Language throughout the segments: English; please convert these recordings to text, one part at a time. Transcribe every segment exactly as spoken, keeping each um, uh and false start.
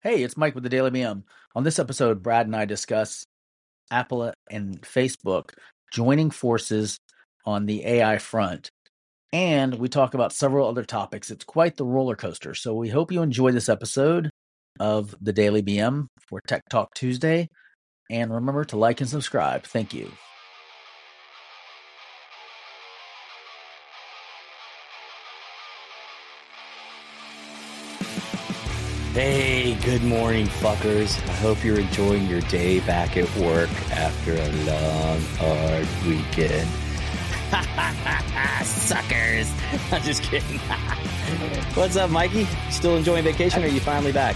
Hey, it's Mike with the Daily B M. On this episode, Brad and I discuss Apple and Facebook joining forces on the A I front, and we talk about several other topics. It's quite the roller coaster. So we hope you enjoy this episode of the Daily B M for Tech Talk Tuesday, and remember to like and subscribe. Thank you. Hey, good morning, fuckers. I hope you're enjoying your day back at work after a long, hard weekend. Suckers. I'm just kidding. What's up, Mikey? Still enjoying vacation, or are you finally back?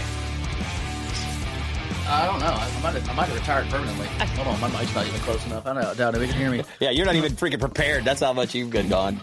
I don't know. I might have, I might have retired permanently. Hold on, my mic's not even close enough. I don't know. Doubt if you can hear me. Yeah, you're not even freaking prepared. That's how much you've been gone.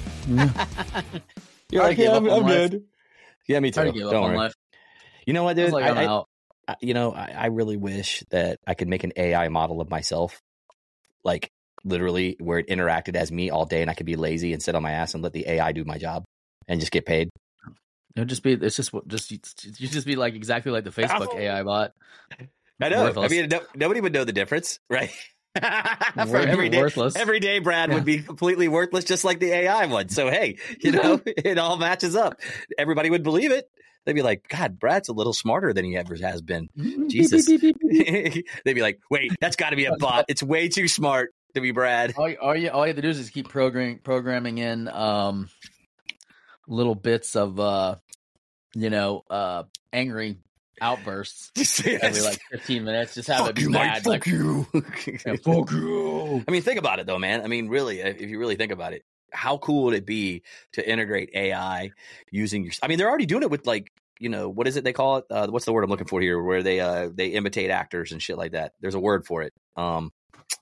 You're I like, gave yeah, up I'm, on I'm life. good. Yeah, me too. I give up Don't on worry. life. You know what, I was dude? like, I, I'm I, out. I- you know, I, I really wish that I could make an A I model of myself, like literally where it interacted as me all day, and I could be lazy and sit on my ass and let the A I do my job and just get paid. It'll just be. It's just. Just. You just be like exactly like the Facebook Oh. A I bot. I know. Worthless. I mean, no, nobody would know the difference, right? For Wor- every day, worthless. every day, Brad Yeah. would be completely worthless, just like the A I one. So, hey, you know, it all matches up. Everybody would believe it. They'd be like, God, Brad's a little smarter than he ever has been. Jesus. Beep, beep, beep, beep. They'd be like, wait, that's got to be a bot. It's way too smart to be Brad. all, you- all you all you have to do is just keep programming programming in um little bits of uh you know uh angry outbursts Just say every that's- like fifteen minutes. Just have it fuck be you, mad. Mike. Like, Fuck you. yeah, fuck you. I mean, think about it, though, man. I mean, really, if you really think about it, how cool would it be to integrate A I using your? I mean, they're already doing it with, like, you know, what is it they call it? Uh, what's the word I'm looking for here? Where they uh they imitate actors and shit like that. There's a word for it. Um,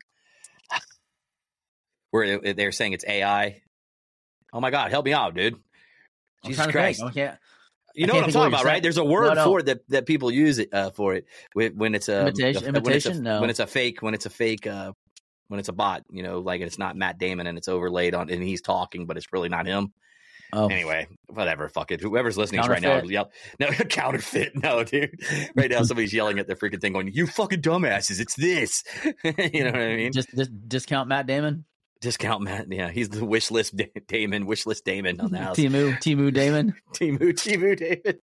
where they- they're saying it's A I. Oh my God, help me out, dude! I'm Jesus trying to Christ! think. I can't. You I know can't what I'm think of talking what about, you're right? saying. There's a word No, no. for it that, that people use it uh, for it when when it's a Imitation- a- when it's a, imitation? No. when it's a fake when it's a fake uh, when it's a bot. You know, like it's not Matt Damon and it's overlaid on and he's talking, but it's really not him. Oh, Anyway, whatever. Fuck it. Whoever's listening right now, Counterfeit. yell. No, counterfeit. No, dude. Right now, somebody's yelling at their freaking thing, going, "You fucking dumbasses! It's this." You know what I mean? just, just discount Matt Damon. Discount Matt. Yeah, he's the wish list da- Damon. Wish list Damon on the house. Timu, Timu Damon. Timu, Timu David.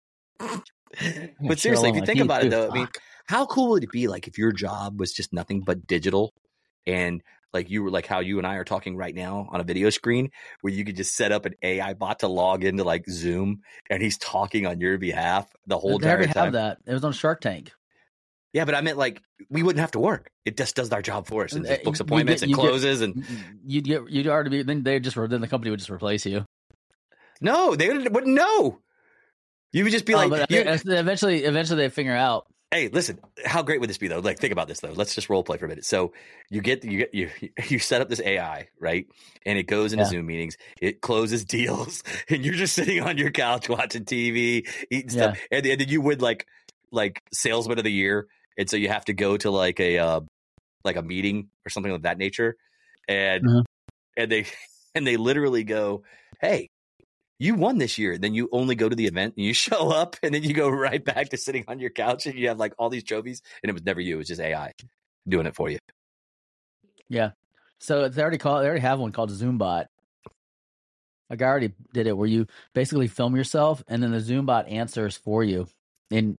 But seriously, if you think about it, though, I mean, how cool would it be, like, if your job was just nothing but digital, and like you were like how you and I are talking right now on a video screen, where you could just set up an A I bot to log into like Zoom, and he's talking on your behalf the whole they already entire have time. that. It was on Shark Tank. Yeah, but I meant like we wouldn't have to work. It just does our job for us and Uh, just books you appointments get- and you get- closes and You'd get. You'd already be. Then they just. Then the company would just replace you. no, they wouldn't wouldn't know. You would just be Oh, like, but you- eventually, eventually they figure out. hey, listen, how great would this be though? Like, think about this though. Let's just role play for a minute. So you get you get you you set up this A I, right? And it goes into Yeah. Zoom meetings, it closes deals, and you're just sitting on your couch watching T V, eating stuff. And, and then you win like like salesman of the year. And so you have to go to like a uh, like a meeting or something of that nature. And Mhm. and they and they literally go, hey, you won this year. Then you only go to the event and you show up, and then you go right back to sitting on your couch, and you have like all these trophies, and it was never you. It was just A I doing it for you. Yeah. So they already call. They already have one called ZoomBot. Like I already did it, where you basically film yourself, and then the ZoomBot answers for you, and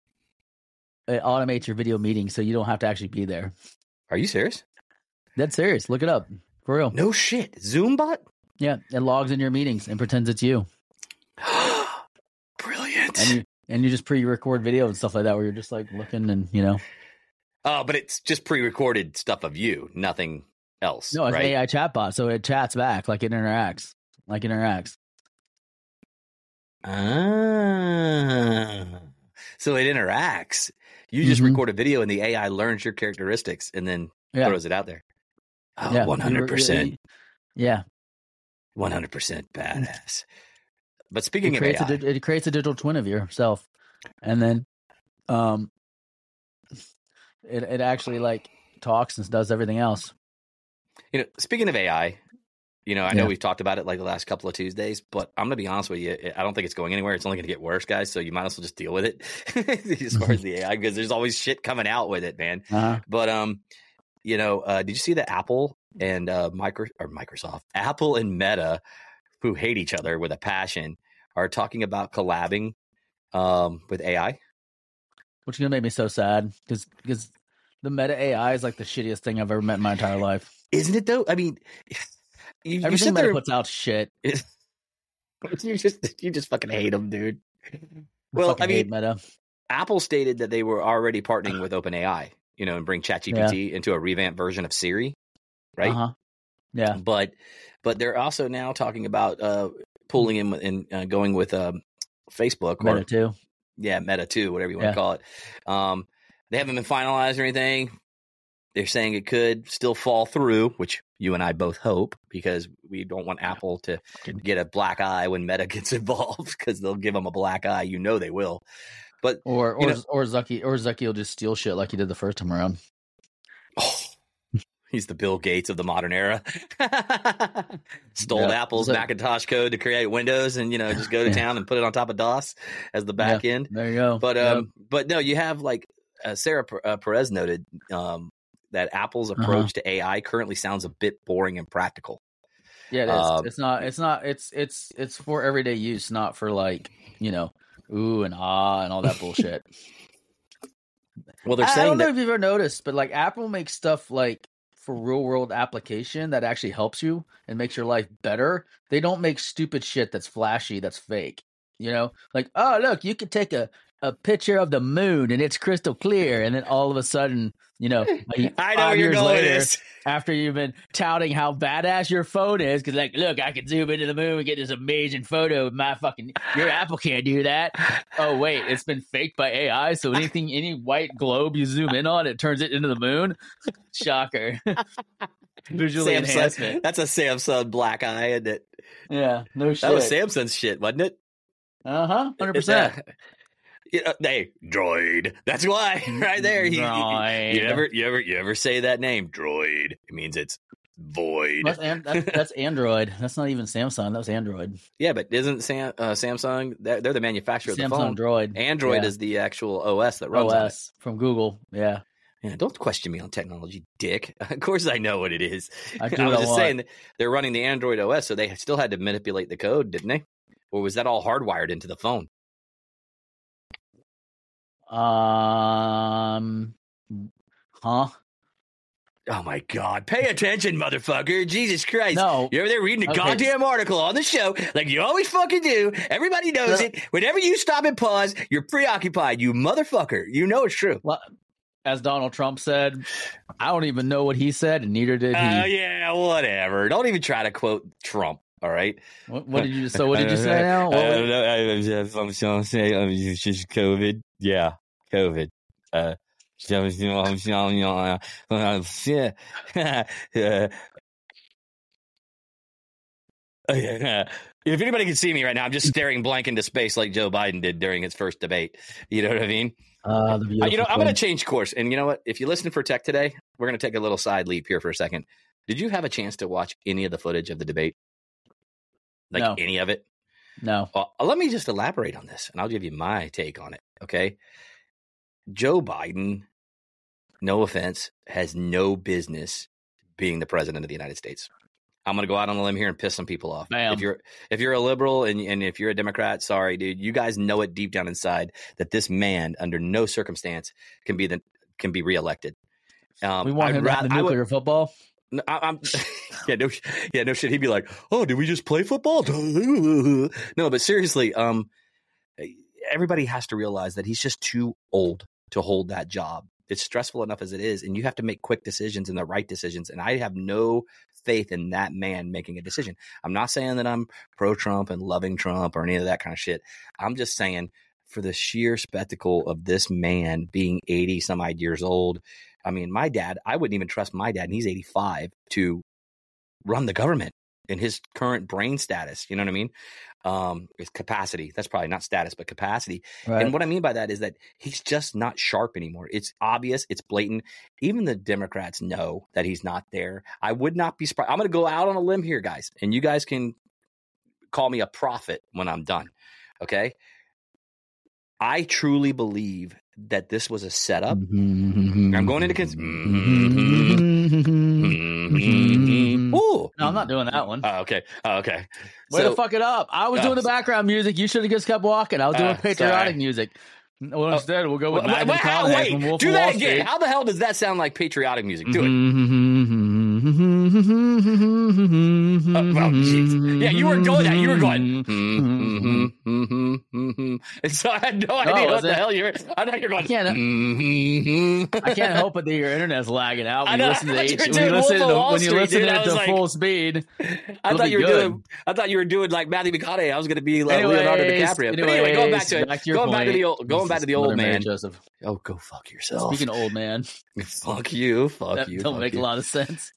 it automates your video meeting, so you don't have to actually be there. Are you serious? That's serious. Look it up for real. No shit. Zoombot? Yeah, it logs in your meetings and pretends it's you, Brilliant. and you and you just pre-record video and stuff like that, where you're just like looking and you know. Oh, but it's just pre-recorded stuff of you, nothing else. No, it's right? an A I chatbot, so it chats back, like it interacts, like it interacts. Ah. So it interacts. You just Mhm. record a video, and the A I learns your characteristics and then Yeah. throws it out there. Oh, Yeah, one hundred percent. Yeah, one hundred percent badass. But it speaking of A creates I, a di- it creates a digital twin of yourself, and then, um, it it actually like talks and does everything else. you know, speaking of A I, You know, I Yeah. know we've talked about it like the last couple of Tuesdays, but I'm going to be honest with you. I don't think it's going anywhere. It's only going to get worse, guys. So you might as well just deal with it as far as the A I, because there's always shit coming out with it, man. Uh-huh. But, um, you know, uh, did you see that Apple and uh, micro or Microsoft, Apple and Meta, who hate each other with a passion, are talking about collabing um, with A I? Which is going to make me so sad because because the Meta A I is like the shittiest thing I've ever met in my entire life. Isn't it, though? I mean... You, Everything you Meta there, puts out shit. you just you just fucking hate them, dude. I well, I mean, Meta. Apple stated that they were already partnering with OpenAI, you know, and bring ChatGPT yeah. into a revamped version of Siri, right? Uh-huh. Yeah, but but they're also now talking about uh, pulling in and uh, going with um, Facebook Meta or too. Yeah, Meta too, whatever you want yeah. to call it. Um, they haven't been finalized or anything. They're saying it could still fall through, which you and I both hope, because we don't want Apple to get a black eye when Meta gets involved, because they'll give them a black eye. You know they will. But or or you know, or Zucky or Zucky will just steal shit like he did the first time around. Oh, he's the Bill Gates of the modern era. Stole yeah. Apple's so, Macintosh code to create Windows, and you know just go to town and put it on top of DOS as the back yeah, end. There you go. But um, yeah. but no, you have like uh, Sarah uh, Perez noted. Um, that Apple's approach uh-huh. to A I currently sounds a bit boring and practical. Yeah, it is. Um, it's not. It's not. It's it's it's for everyday use, not for like you know, ooh and ah and all that bullshit. Well, they're I, saying I don't that- know if you've ever noticed, but like Apple makes stuff like for real world application that actually helps you and makes your life better. They don't make stupid shit that's flashy, that's fake. You know, like oh look, you could take a. a picture of the moon and it's crystal clear, and then all of a sudden, you know, like I know where you're going later, this. after you've been touting how badass your phone is, because like, look, I can zoom into the moon and get this amazing photo of my fucking. Your Apple can't do that. Oh wait, it's been faked by A I, so anything, any white globe you zoom in on, it turns it into the moon. Shocker. Visual enhancement. That's a Samsung black eye, isn't it? Yeah, no shit. That was Samsung's shit, wasn't it? Uh huh, hundred percent. Yeah, hey, Droid. That's why, right there. Droid. You, you ever, you ever, you ever say that name, Droid? It means it's void. That's, that's, that's Android. That's not even Samsung. That was Android. Yeah, but isn't Sam, uh, Samsung? They're, they're the manufacturer Samsung of the phone. Droid. Android yeah. is the actual O S that runs O S on it. From Google. Yeah. Yeah, don't question me on technology, dick. Of course I know what it is. I, I was just saying that they're running the Android O S, so they still had to manipulate the code, didn't they? Or was that all hardwired into the phone? Um, huh? Oh my God! Pay attention, motherfucker! Jesus Christ! No, you're over there reading a okay. goddamn article on the show, like you always fucking do. Everybody knows no. it. Whenever you stop and pause, you're preoccupied. You motherfucker! You know it's true. Well, as Donald Trump said, I don't even know what he said, and neither did he. Oh uh, yeah, whatever. Don't even try to quote Trump. All right. What, what did you? So what did you say now? What, I don't know. I, I'm just going to say it's just COVID. Yeah, COVID. Uh, if anybody can see me right now, I'm just staring blank into space like Joe Biden did during his first debate. You know what I mean? Uh, the you know, I'm going to change course. And you know what? If you listen for tech today, we're going to take a little side leap here for a second. Did you have a chance to watch any of the footage of the debate? Like no. any of it? No. Well, let me just elaborate on this, and I'll give you my take on it, okay? Joe Biden, no offense, has no business being the president of the United States. I'm going to go out on a limb here and piss some people off. Bam. If you're if you're a liberal and, and if you're a Democrat, sorry, dude, you guys know it deep down inside that this man, under no circumstance, can be the can be reelected. Um, we want I'd him rather, to have the nuclear would, football. I, I'm yeah no yeah no shit. He'd be like, oh, did we just play football? No, but seriously, um, everybody has to realize that he's just too old to hold that job. It's stressful enough as it is, and you have to make quick decisions and the right decisions. And I have no faith in that man making a decision. I'm not saying that I'm pro-Trump and loving Trump or any of that kind of shit. I'm just saying for the sheer spectacle of this man being eighty some odd years old. I mean, my dad, I wouldn't even trust my dad, and he's eighty-five, to run the government. in his current brain status. You know what I mean? Um, his capacity. That's probably not status, but capacity. Right. And what I mean by that is that he's just not sharp anymore. It's obvious. It's blatant. Even the Democrats know that he's not there. I would not be surprised. I'm going to go out on a limb here, guys, and you guys can call me a prophet when I'm done. Okay. I truly believe that this was a setup. Mm-hmm. I'm going into cons- mm-hmm. Mm-hmm. Ooh. No, I'm not doing that one. Oh, okay. Oh, okay. Way so, to fuck it up. I was uh, doing the background music. You should have just kept walking. I was doing uh, patriotic sorry. music. Well, instead, we'll go with wait, wait, how, wait, from Wolf do that again. Street. How the hell does that sound like patriotic music? Do it. oh, oh, yeah, you were going that. You were going. And so I had no idea no, what the it? hell you were. I know you're going. I can't, I can't help it that your internet's lagging out when I know, you listen to H. When you listen, to, when you listen dude, to it to like, full speed. I thought you were good. doing. I thought you were doing like Matthew McConaughey. I was going to be like anyways, Leonardo DiCaprio. Anyways, but anyway, going back to it. Back to going point. back to the old. Going back to the old man. Joseph. Oh, go fuck yourself. Speaking of old man. Fuck you. Fuck that you. Don't fuck make you. a lot of sense.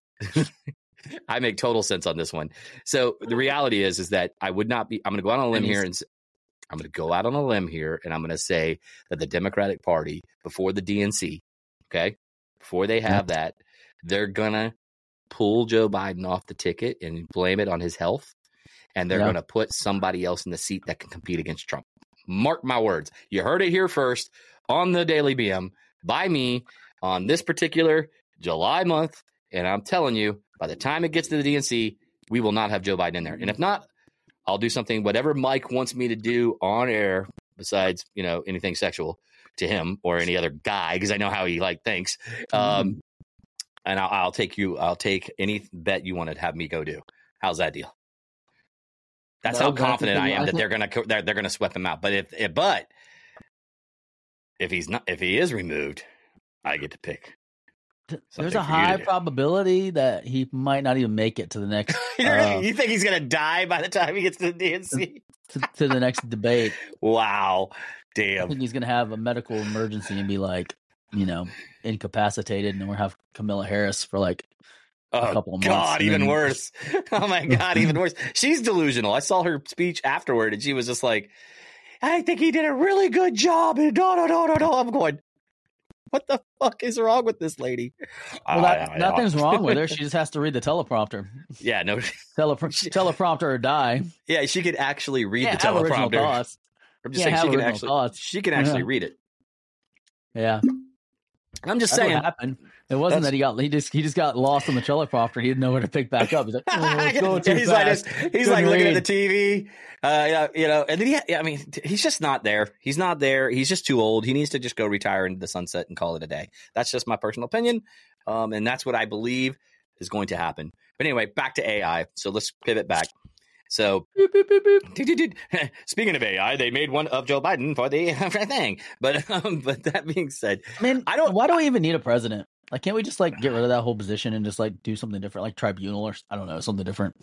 I make total sense on this one. So the reality is, is that I would not be, I'm going to go out on a limb here and I'm going to go out on a limb here and I'm going to say that the Democratic Party before the D N C, okay, before they have yep. that, they're going to pull Joe Biden off the ticket and blame it on his health. And they're yep. going to put somebody else in the seat that can compete against Trump. Mark my words. You heard it here first on the Daily B M by me on this particular July month. And I'm telling you, by the time it gets to the D N C, we will not have Joe Biden in there. And if not, I'll do something, whatever Mike wants me to do on air, besides, you know, anything sexual to him or any other guy, because I know how he like thinks. Um, and I'll, I'll take you, I'll take any bet you want to have me go do. How's that deal? That's no, how confident I am that they're gonna they're, they're gonna sweat them out. But if, if but if he's not, if he is removed, I get to pick. There's a high probability that he might not even make it to the next. Uh, you think he's gonna die by the time he gets to the D N C? To, to the next debate. Wow, damn! I think he's gonna have a medical emergency and be like, you know, incapacitated, and we'll have Kamala Harris for like. Oh, a couple of months. God, even then... worse. Oh, my God, even worse. She's delusional. I saw her speech afterward, and she was just like, I think he did a really good job. And no, no, no, no, no. I'm going, what the fuck is wrong with this lady? Well, that, uh, nothing's wrong with her. She just has to read the teleprompter. Yeah, no. Telepro- teleprompter or die. Yeah, she could actually read the teleprompter. I'm just saying she can, actually, thoughts. she can actually yeah. read it. Yeah. I'm just That's saying. What happened. It wasn't That's, that he got he just he just got lost on the teleprompter. He didn't know where to pick back up. He's like, oh, it's going too he's fast. like, he's like looking at the T V, uh, you know, and then he, I mean, he's just not there. He's not there. He's just too old. He needs to just go retire into the sunset and call it a day. That's just my personal opinion, um, and that's what I believe is going to happen. But anyway, back to A I. So let's pivot back. So, beep, beep, beep, beep. Speaking of A I, they made one of Joe Biden for the thing. But um, but that being said, I mean, I don't. Why do we even need a president? Like, can't we just like get rid of that whole position and just like do something different, like tribunal or I don't know, something different?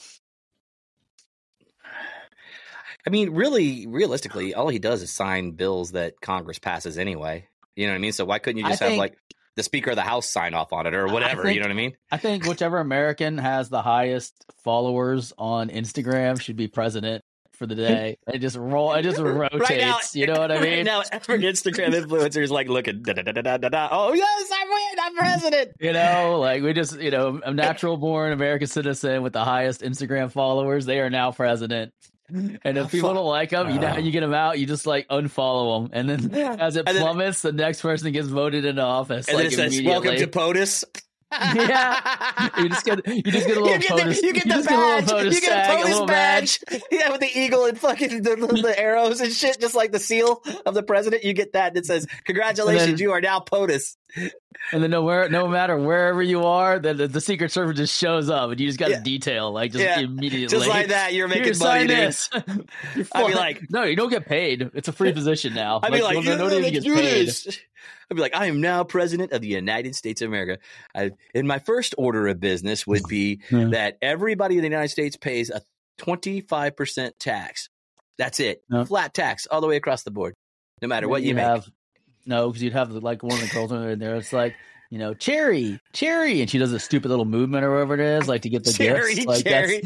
I mean, really, realistically, all he does is sign bills that Congress passes anyway. You know what I mean? So why couldn't you just I have think, like the Speaker of the House sign off on it or whatever? Think, you know what I mean? I think whichever American has the highest followers on Instagram should be president for the day. It just roll. It just rotates. Right now, you know what I mean? Right now, every Instagram influencer is like looking. Da, da, da, da, da, da. Oh yes, I'm win. I'm president. You know, like we just, you know, a natural born American citizen with the highest Instagram followers. They are now president. And if people don't like them, you know how you get them out? You just like unfollow them, and then as it plummets, then, the next person gets voted into office. And like, then it says, "Welcome to POTUS." Yeah, you just get you just get a little you get POTUS. The, you get you the badge. Get you get a POTUS badge. badge. Yeah, with the eagle and fucking the, the arrows and shit, just like the seal of the president. You get that that says, "Congratulations, then, you are now POTUS." And then no, where, no matter wherever you are, the, the, the Secret Service just shows up, and you just got to yeah. detail like just yeah. immediately, just like that. You're making money, dude. I'd be like, no, you don't get paid. It's a free position now. I'd be like, like no, no, nobody gets paid. This. I'd be like, I am now president of the United States of America. I, and my first order of business would be yeah. that everybody in the United States pays a twenty-five percent tax. That's it, yeah. flat tax all the way across the board, no matter what you, you have. make. No, because you'd have like one of the girls in there. It's like, you know, cherry, cherry, and she does a stupid little movement or whatever it is, like to get the cherry, gifts. Like cherry.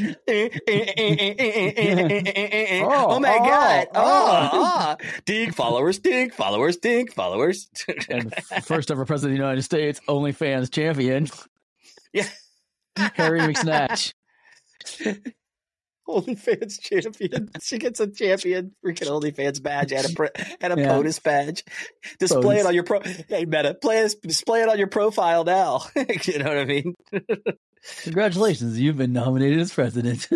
oh, oh my oh, god! Oh, oh. oh. Dink followers, dink followers, dink followers. And first ever president of the United States, OnlyFans champion. Yeah, Harry McSnatch. OnlyFans champion. She gets a champion freaking OnlyFans badge and a pre- and a Yeah. POTUS badge. Display POTUS. it on your pro. Hey Meta, play this, display it on your profile now. You know what I mean? Congratulations, you've been nominated as president.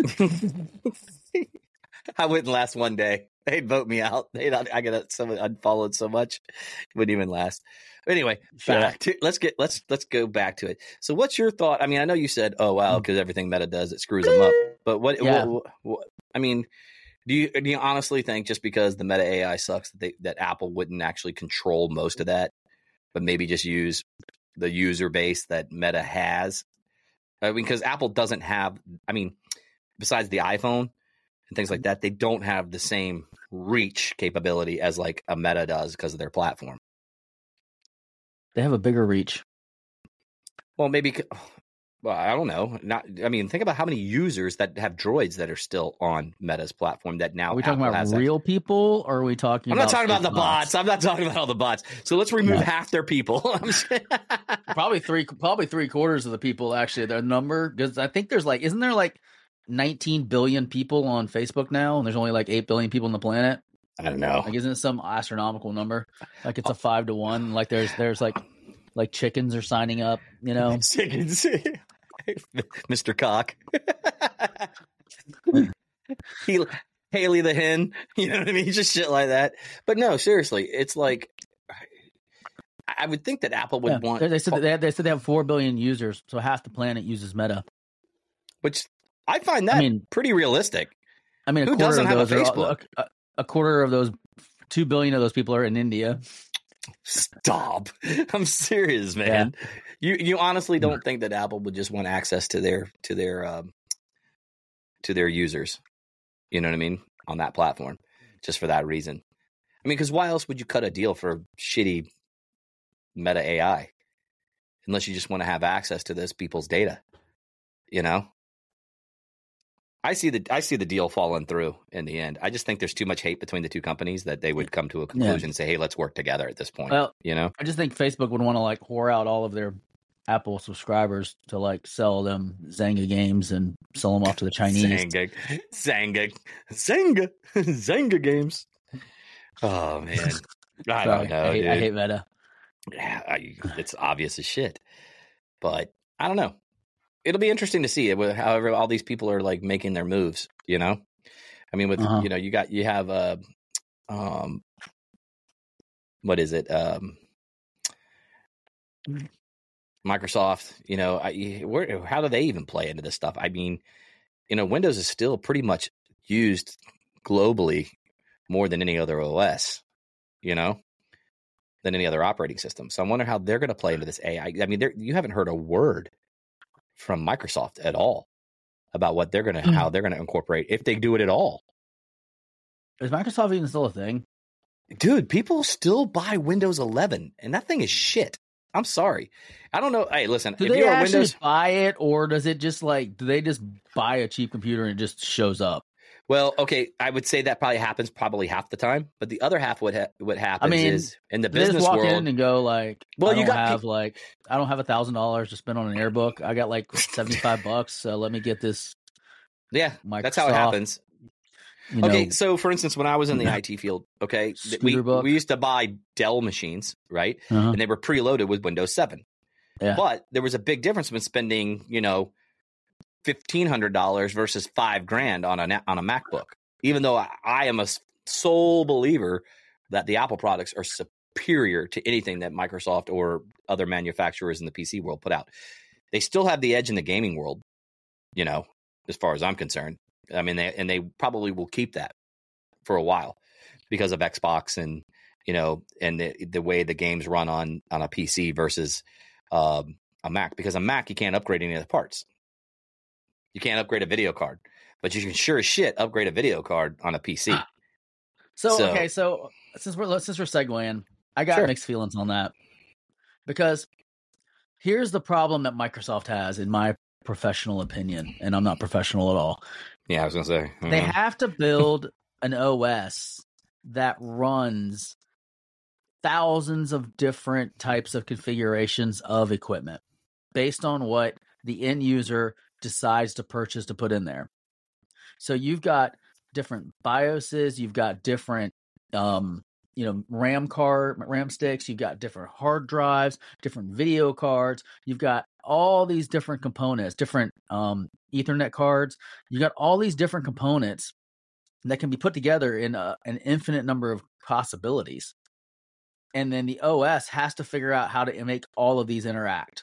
I wouldn't last one day. They'd vote me out. They'd, I got so unfollowed so much, it wouldn't even last. But anyway, back to, let's get let's let's go back to it. So, what's your thought? I mean, I know you said, "Oh wow," because everything Meta does, it screws them up. But what? Yeah. what, what, what I mean, do you do you honestly think just because the Meta A I sucks that they, that Apple wouldn't actually control most of that, but maybe just use the user base that Meta has? I mean, because Apple doesn't have. I mean, besides the iPhone and things like that, they don't have the same reach capability as like a Meta does because of their platform. They have a bigger reach. Well, maybe. Well, I don't know. Not. I mean, think about how many users that have Droids that are still on Meta's platform that now. Are we talking Apple about has real that. people, or are we talking? I'm about not talking about the bots? bots. I'm not talking about all the bots. So let's remove No. half their people. Probably three, probably three quarters of the people actually. Their number, because I think there's like, isn't there like nineteen billion people on Facebook now, and there's only like eight billion people on the planet? I don't know. Like, isn't it some astronomical number? Like it's a five to one. Like there's there's like like chickens are signing up. You know, Chickens. Mister Cock. he, Haley the hen. You know what I mean? Just shit like that. But no, seriously, it's like I would think that Apple would yeah. want. They, they said that they, had, they said they have four billion users, so half the planet uses Meta. Which I find that I mean, pretty realistic. I mean, a Who quarter doesn't of have a those Facebook? Are, a, a quarter of those, two billion of those people are in India. Stop. I'm serious, man. Yeah. You you honestly don't think that Apple would just want access to their to their um, to their users? You know what I mean? On that platform, just for that reason. I mean, because why else would you cut a deal for shitty Meta A I? Unless you just want to have access to those people's data. You know? I see the I see the deal falling through in the end. I just think there's too much hate between the two companies that they would come to a conclusion yeah. and say, "Hey, let's work together." At this point, well, you know, I just think Facebook would want to like whore out all of their Apple subscribers to like sell them Zynga games and sell them off to the Chinese. Zynga, Zynga, Zynga, Zynga games. Oh man, I Sorry, don't know. I hate, dude. I hate Meta. Yeah, I, it's obvious as shit, but I don't know. It'll be interesting to see it. However, all these people are like making their moves. You know, I mean, with uh-huh. you know, you got you have uh, um, what is it? Um, Microsoft. You know, I, where how do they even play into this stuff? I mean, you know, Windows is still pretty much used globally more than any other O S. You know, than any other operating system. So I wonder how they're going to play into this A I. I mean, you haven't heard a word from Microsoft at all about what they're gonna, mm. how they're gonna incorporate, if they do it at all. Is Microsoft even still a thing? Dude, people still buy Windows eleven, and that thing is shit. I'm sorry. I don't know. Hey, listen. Do if they you're actually Windows... buy it, or does it just like, do they just buy a cheap computer and it just shows up? Well, okay, I would say that probably happens probably half the time, but the other half what ha- what happens I mean, is in the they business just walk world in and go like, well, I don't you got have pe- like I don't have a thousand dollars to spend on an AirBook. I got like seventy five bucks, so let me get this. Yeah, Microsoft, that's how it happens. You okay, know, so for instance, when I was in the I T field, okay, we book. we used to buy Dell machines, right, uh-huh. and they were preloaded with Windows seven. Yeah. But there was a big difference in spending, you know, fifteen hundred dollars versus five grand on a on a MacBook. Even though I, I am a sole believer that the Apple products are superior to anything that Microsoft or other manufacturers in the P C world put out, they still have the edge in the gaming world. You know, as far as I'm concerned, I mean, they, and they probably will keep that for a while because of Xbox and you know, and the the way the games run on on a P C versus um, a Mac. Because a Mac you can't upgrade any of the parts. You can't upgrade a video card. But you can sure as shit upgrade a video card on a P C. So, so okay, so since we're since we're segueing, I got sure. mixed feelings on that because Here's the problem that Microsoft has, in my professional opinion, and I'm not professional at all. Yeah, I was going to say. Mm-hmm. They have to build an O S that runs thousands of different types of configurations of equipment based on what the end user decides to purchase to put in there. So you've got different BIOSes, you've got different um, you know, RAM card, RAM sticks, you've got different hard drives, different video cards, you've got all these different components, different um, Ethernet cards. You got all these different components that can be put together in a, an infinite number of possibilities. And then the O S has to figure out how to make all of these interact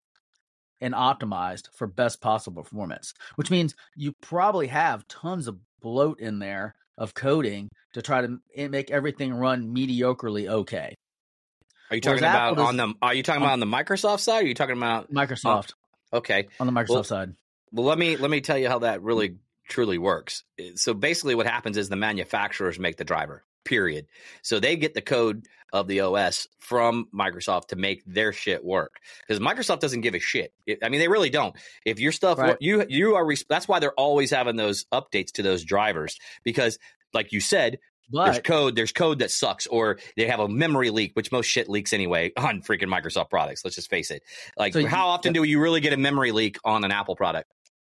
and optimized for best possible performance, which means you probably have tons of bloat in there of coding to try to make everything run mediocrely okay. Are you talking Whereas about does, on the Are you talking on, about on the Microsoft side? Or are you talking about Microsoft? Uh, okay, on the Microsoft well, side. Well, let me let me tell you how that really truly works. So basically, what happens is the manufacturers make the driver. Period. So they get the code of the O S from Microsoft to make their shit work, because Microsoft doesn't give a shit. I mean, they really don't. If your stuff, right. you you are. That's why they're always having those updates to those drivers, because, like you said, but, there's code. There's code that sucks, or they have a memory leak, which most shit leaks anyway on freaking Microsoft products. Let's just face it. Like, so how you, often do you really get a memory leak on an Apple product?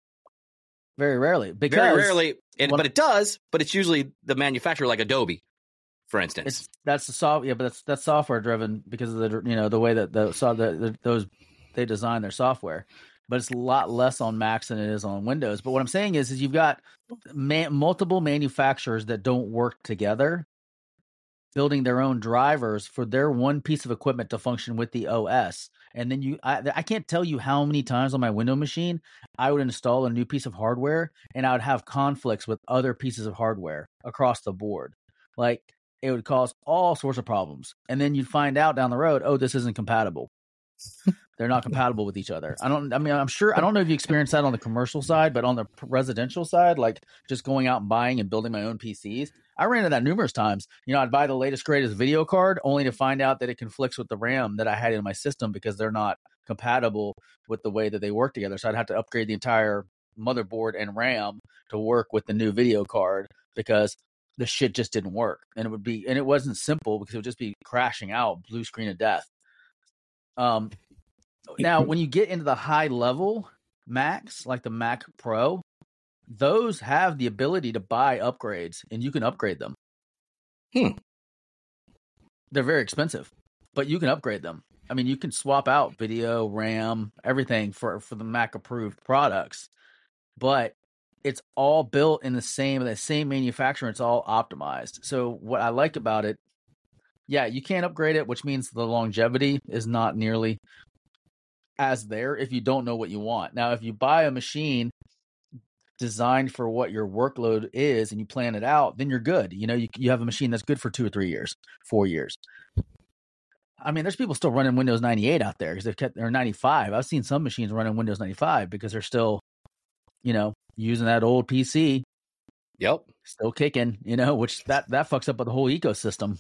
Very rarely. Because Very rarely. And, but it does. But it's usually the manufacturer, like Adobe, for instance. It's, that's the soft, yeah, but that's that's software driven because of the you know the way that the, so the, the those they design their software, but it's a lot less on Macs than it is on Windows. But what I'm saying is, is you've got man, multiple manufacturers that don't work together, building their own drivers for their one piece of equipment to function with the O S. And then you, I, I can't tell you how many times on my Windows machine I would install a new piece of hardware and I would have conflicts with other pieces of hardware across the board. Like, it would cause all sorts of problems. And then you'd find out down the road, oh, this isn't compatible. They're not compatible with each other. I don't, I mean, I'm sure, I don't know if you experienced that on the commercial side, but on the residential side, like just going out and buying and building my own P Cs, I ran into that numerous times. You know, I'd buy the latest, greatest video card only to find out that it conflicts with the RAM that I had in my system because they're not compatible with the way that they work together. So I'd have to upgrade the entire motherboard and RAM to work with the new video card because the shit just didn't work. And it would be, and it wasn't simple because it would just be crashing out, blue screen of death. Um, now when you get into the high level Macs, like the Mac Pro, those have the ability to buy upgrades and you can upgrade them. Hmm. They're very expensive, but you can upgrade them. I mean, you can swap out video, RAM, everything for, for the Mac approved products, but it's all built in the same, the same manufacturer. It's all optimized. So what I like about it, yeah, you can't upgrade it, which means the longevity is not nearly as there if you don't know what you want. Now, if you buy a machine designed for what your workload is and you plan it out, then you're good. You know, you you have a machine that's good for two or three years, four years. I mean, there's people still running Windows ninety-eight out there because they've kept they're ninety-five. I've seen some machines running Windows ninety-five because they're still, you know, using that old P C. Yep. Still kicking, you know, which that, that fucks up with the whole ecosystem.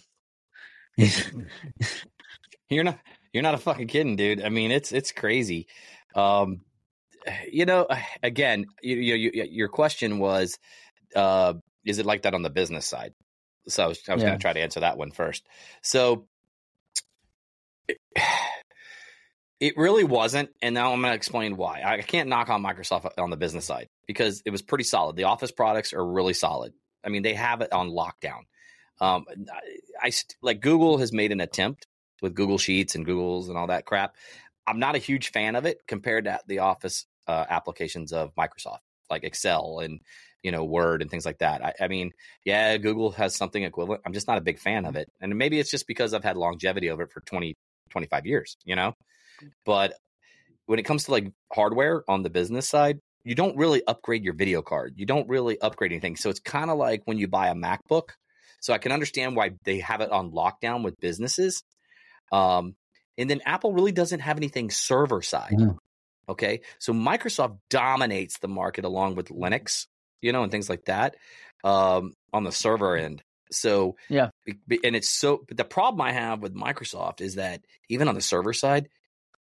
You're not you're not a fucking kidding, dude. I mean, it's it's crazy. Um, you know, again, you, you, you, your question was, uh, is it like that on the business side? So I was, I was yeah. going to try to answer that one first. So it, it really wasn't. And now I'm going to explain why. I can't knock on Microsoft on the business side because it was pretty solid. The Office products are really solid. I mean, they have it on lockdown. Um, I, I like Google has made an attempt with Google Sheets and Googles and all that crap. I'm not a huge fan of it compared to the Office uh, applications of Microsoft, like Excel and, you know, Word and things like that. I, I mean, yeah, Google has something equivalent. I'm just not a big fan of it. And maybe it's just because I've had longevity over it for twenty, twenty-five years, you know, but when it comes to like hardware on the business side, you don't really upgrade your video card. You don't really upgrade anything. So it's kind of like when you buy a MacBook. So I can understand why they have it on lockdown with businesses. Um, and then Apple really doesn't have anything server side. Mm. Okay. So Microsoft dominates the market along with Linux, you know, and things like that, um, on the server end. So, yeah. And it's so, but the problem I have with Microsoft is that even on the server side,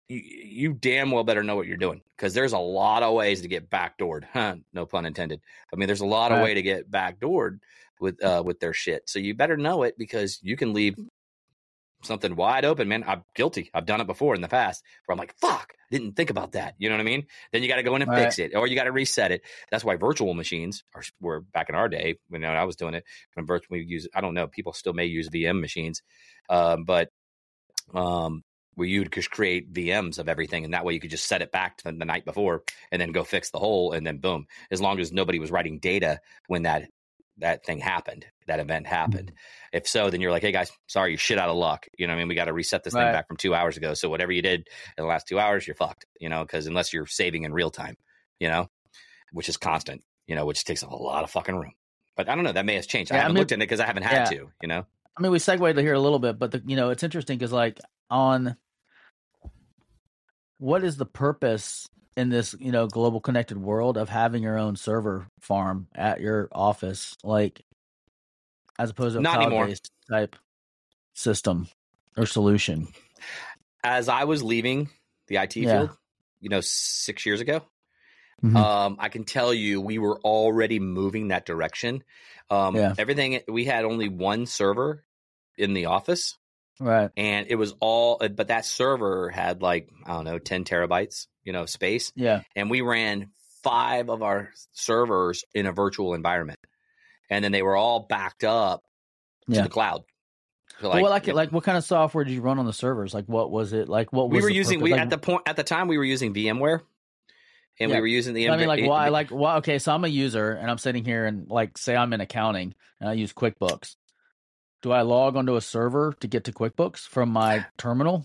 you, you damn well better know what you're doing, because there's a lot of ways to get backdoored. Huh, no pun intended. I mean, there's a lot Right. of way to get backdoored with uh, with their shit. So you better know it, because you can leave something wide open, man. I'm guilty. I've done it before in the past where I'm like, fuck, didn't think about that. You know what I mean? Then you got to go in and Right. fix it, or you got to reset it. That's why virtual machines are, were back in our day when I was doing it. When virtual, we use, I don't know, people still may use V M machines, um, but um, where you would just create V Ms of everything, and that way you could just set it back to the, the night before, and then go fix the hole, and then boom. As long as nobody was writing data when that that thing happened, that event happened. Mm-hmm. If so, then you're like, hey guys, sorry, you're shit out of luck. You know what I mean? We got to reset this right. thing back from two hours ago. So whatever you did in the last two hours, you're fucked, you know, because unless you're saving in real time, you know, which is constant, you know, which takes up a lot of fucking room. But I don't know, that may have changed. Yeah, I haven't I mean, looked at it because I haven't had yeah. to, you know? I mean, we segued here a little bit, but the, you know, it's interesting because like on what is the purpose in this, you know, global connected world of having your own server farm at your office, like as opposed to a cloud-based type system or solution? As I was leaving the I T yeah. field, you know, six years ago, mm-hmm. um, I can tell you we were already moving that direction. Um, yeah. Everything, we had only one server in the office. Right. And it was all, but that server had like, I don't know, ten terabytes, you know, space. Yeah. And we ran five of our servers in a virtual environment. And then they were all backed up to yeah. the cloud. So like, well, like, it, like what kind of software did you run on the servers? Like, what was it? Like, what was we were using? purpose? We like, at the point at the time we were using VMware, and yeah. we were using the. I mean, like, why? Like, why? Okay, so I'm a user, and I'm sitting here, and like, say I'm in accounting, and I use QuickBooks. Do I log onto a server to get to QuickBooks from my terminal?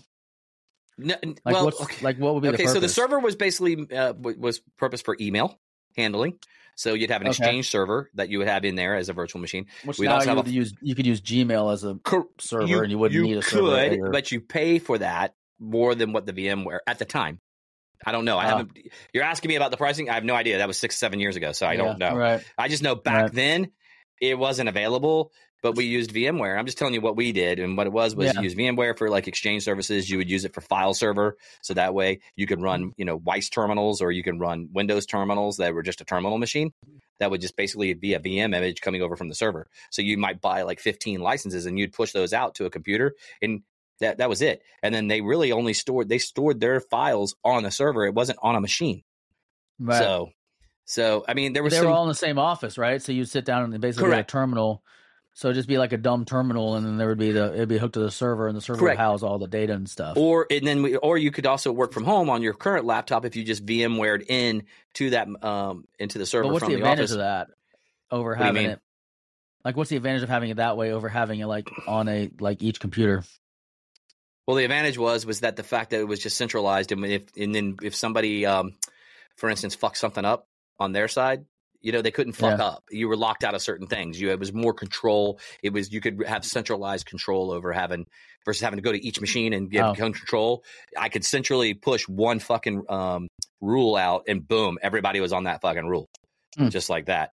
No, like, well, what's, okay. like, what would be okay, the purpose? So the server was basically uh, was purpose for email handling. So you'd have an okay. Exchange server that you would have in there as a virtual machine. Which We'd now also you would a, use. You could use Gmail as a server, you, and you wouldn't you need a could, server. You could, but you pay for that more than what the VMware at the time. I don't know. I uh, haven't. You're asking me about the pricing. I have no idea. That was six, seven years ago, so I yeah, don't know. Right. I just know back right. then it wasn't available. But we used VMware. I'm just telling you what we did. And what it was was yeah. you use VMware for like Exchange services. You would use it for file server. So that way you could run, you know, Weiss terminals, or you can run Windows terminals that were just a terminal machine. That would just basically be a V M image coming over from the server. So you might buy like fifteen licenses, and you'd push those out to a computer, and that, that was it. And then they really only stored, they stored their files on the server. It wasn't on a machine. Right. So, so I mean, there was They some, were all in the same office, right? So you'd sit down and basically get a terminal. So it'd just be like a dumb terminal, and then there would be the it'd be hooked to the server, and the server Correct. Would house all the data and stuff. Or and then we, or you could also work from home on your current laptop if you just VMwared in to that um into the server. But what's from the the advantage office. of that over what having it? Like, what's the advantage of having it that way over having it like on a like each computer? Well, the advantage was was that the fact that it was just centralized, and if and then if somebody, um, for instance, fucked something up on their side. You know, they couldn't fuck yeah. up. You were locked out of certain things. You it was more control. It was you could have centralized control over having versus having to go to each machine and give oh. control. I could centrally push one fucking um, rule out, and boom, everybody was on that fucking rule, mm. just like that.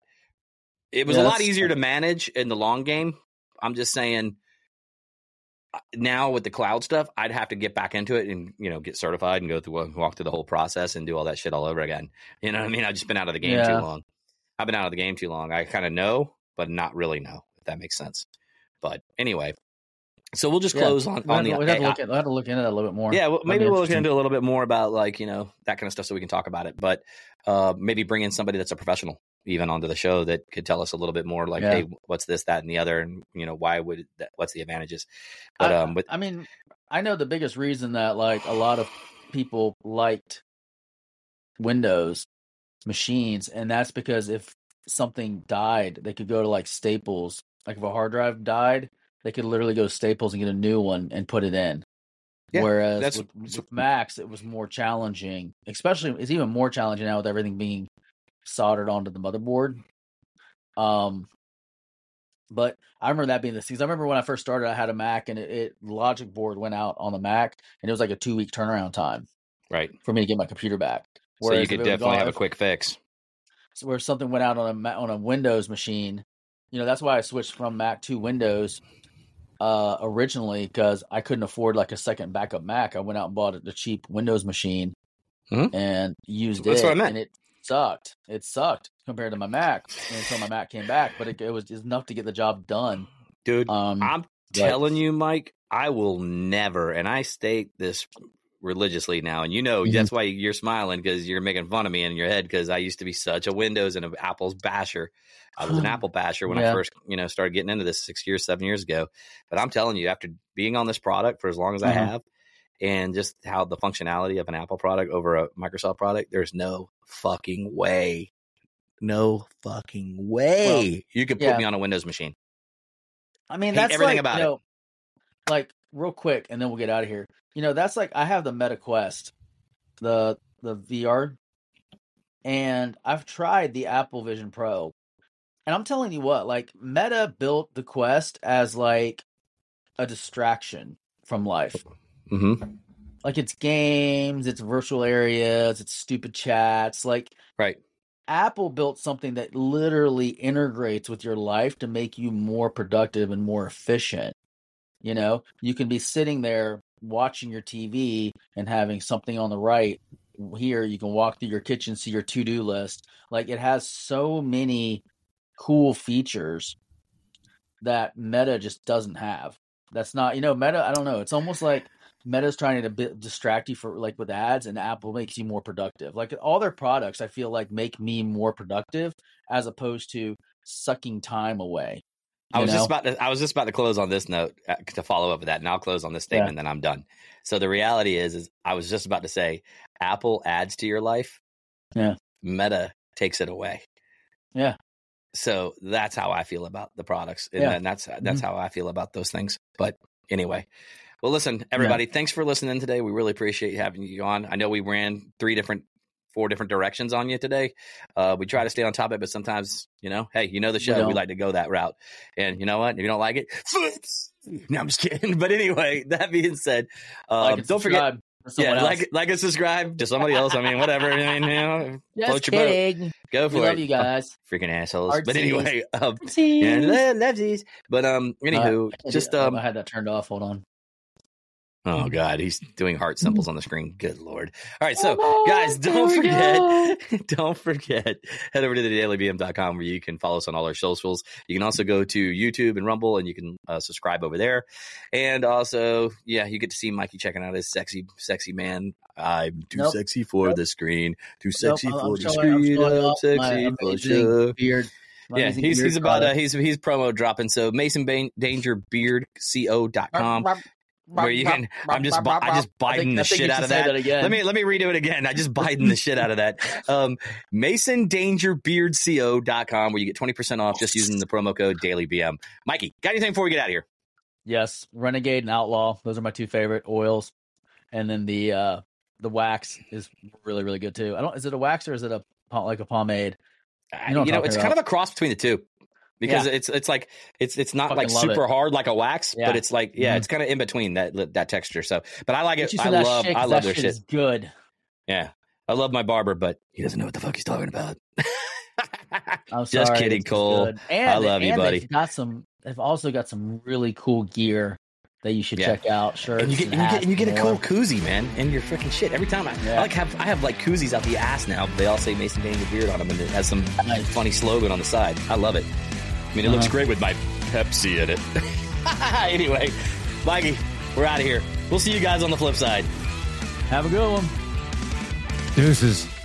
It was yeah, a lot easier to manage in the long game. I'm just saying. Now with the cloud stuff, I'd have to get back into it and, you know, get certified and go through walk through the whole process and do all that shit all over again. You know what I mean? I've just been out of the game yeah. too long. I've been out of the game too long. I kind of know, but not really know, if that makes sense. But anyway, so we'll just close yeah. on, we'll on the. We'll have, to look at, we'll have to look into that a little bit more. Yeah, well, maybe we'll look into a little bit more about like, you know, that kind of stuff so we can talk about it. But uh, maybe bring in somebody that's a professional even onto the show that could tell us a little bit more like, yeah. hey, what's this, that, and the other, and you know, why would that, what's the advantages? But I, um, but I mean, I know the biggest reason that like a lot of people liked Windows machines, and that's because if something died, they could go to like Staples. Like if a hard drive died, they could literally go to Staples and get a new one and put it in. Yeah, Whereas with, with Macs, it was more challenging. Especially, it's even more challenging now with everything being soldered onto the motherboard. Um, but I remember that being the because I remember when I first started, I had a Mac, and it, it Logic board went out on the Mac, and it was like a two week turnaround time, right, for me to get my computer back. Whereas so you could definitely have a quick fix. So where something went out on a on a Windows machine, you know, that's why I switched from Mac to Windows. uh, originally because I couldn't afford like a second backup Mac. I went out and bought the cheap Windows machine mm-hmm. and used That's it. What I meant. And it sucked. It sucked compared to my Mac until my Mac came back, but it, it was enough to get the job done. Dude, um, I'm telling you, Mike, I will never, and I state this religiously now, and you know mm-hmm. that's why you're smiling, because you're making fun of me in your head, because I used to be such a Windows and an Apple's basher. I was an Apple basher when yeah. I first, you know, started getting into this six years, seven years ago. But I'm telling you, after being on this product for as long as mm-hmm. I have, and just how the functionality of an Apple product over a Microsoft product, there's no fucking way, no fucking way well, you could put yeah. me on a Windows machine. I mean, that's everything like, about you know, it. Like, real quick, and then we'll get out of here. You know, that's like, I have the Meta Quest, the the V R, and I've tried the Apple Vision Pro. And I'm telling you what, like, Meta built the Quest as like a distraction from life. Mm-hmm. Like, it's games, it's virtual areas, it's stupid chats. Like, right. Apple built something that literally integrates with your life to make you more productive and more efficient. You know, you can be sitting there watching your T V and having something on the right. Here, you can walk through your kitchen, see your to-do list. Like, it has so many cool features that Meta just doesn't have. That's not, you know, Meta, I don't know. It's almost like Meta's trying to bit, distract you for like with ads, and Apple makes you more productive. Like, all their products, I feel like, make me more productive as opposed to sucking time away. I was know? just about to, I was just about to close on this note uh, to follow up with that, and I'll close on this statement, yeah. and then I'm done. So the reality is, is I was just about to say, Apple adds to your life. Yeah. Meta takes it away. Yeah. So that's how I feel about the products, and, yeah. and that's that's mm-hmm. how I feel about those things. But anyway, well, listen, everybody, yeah. thanks for listening today. We really appreciate having you on. I know we ran three different, four different directions on you today. Uh, we try to stay on topic, but sometimes, you know, hey, you know the show, we, we like to go that route. And you know what? If you don't like it, no, I'm just kidding. But anyway, that being said, um, like don't forget. Yeah, else. like like and subscribe to somebody else. I mean, whatever. I mean, you know, just kidding. Go for we it. Love you guys, oh, freaking assholes. Artsies. But anyway, um, yeah, lefties. But um, anywho, uh, just um, I had that turned off. Hold on. Oh God, he's doing heart symbols on the screen. Good Lord. All right. So oh, guys, don't forget, don't forget, head over to the daily b m dot com where you can follow us on all our socials. You can also go to YouTube and Rumble, and you can uh, subscribe over there. And also, yeah, you get to see Mikey checking out his sexy, sexy man. I'm too nope. sexy for nope. the screen. Too sexy nope, for I'm the showing, screen. I'm, I'm sexy for sure. Beard. Yeah, he's he's about uh, he's he's promo dropping. So Mason Danger Beard Co dot com. Where you can, I'm just, I just Biden the shit out of that. that let me, let me redo it again. I just Biden the shit out of that. Um, Mason Danger Beard Co dot com, where you get twenty percent off just using the promo code DailyBM. Mikey, got anything before we get out of here? Yes. Renegade and Outlaw. Those are my two favorite oils. And then the, uh, the wax is really, really good too. I don't, is it a wax or is it a, like a pomade? You know, you know it's about. kind of a cross between the two. Because yeah. it's it's like it's it's not like super it. hard like a wax, yeah. but it's like yeah, mm-hmm. it's kind of in between that that texture. So, but I like it. I love shit, I love their shit. Is good. Yeah, I love my barber, but he doesn't know what the fuck he's talking about. I'm Just sorry, kidding, Cole. And, I love and you, buddy. They've got some. They've also got some really cool gear that you should yeah. check out. Shirts, and you get and, and you get, and you get a cool more. koozie, man, and your freaking shit every time. I, yeah. I like have I have like koozies out the ass now. They all say Mason Danger Beard on them, and it has some nice. funny slogan on the side. I love it. I mean, it uh-huh. looks great with my Pepsi in it. Anyway, Mikey, we're out of here. We'll see you guys on the flip side. Have a good one. Deuces.